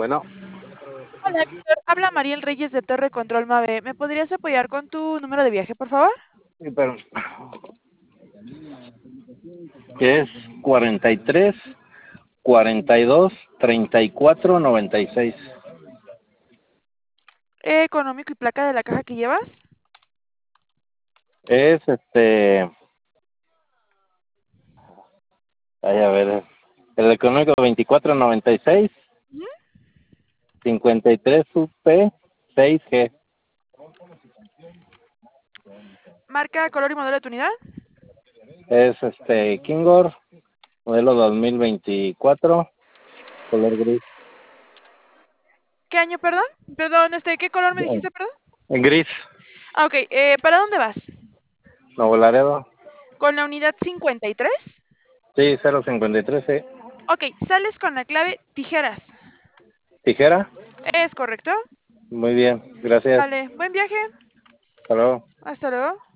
Bueno, Hola, Víctor. Habla Mariel Reyes de Torre Control Mave. ¿Me podrías apoyar con tu número de viaje, por favor? sí, pero que es 43 42 34 96. Económico y placa de la caja que llevas. Es ay, a ver, el económico 2496 Ujú. 53 UP 6G. Marca, color y modelo de tu unidad. Es Kingor, modelo 2024, color gris. ¿Qué año, perdón? Perdón, ¿qué color me dijiste, perdón? Gris, Ah, ok. ¿Para dónde vas? Nuevo Laredo. ¿Con la unidad 53? Sí, 053, sí. Ok, sales con la clave tijeras. Tijera. ¿Es correcto? Muy bien, gracias. Vale, buen viaje. Hasta luego. Hasta luego.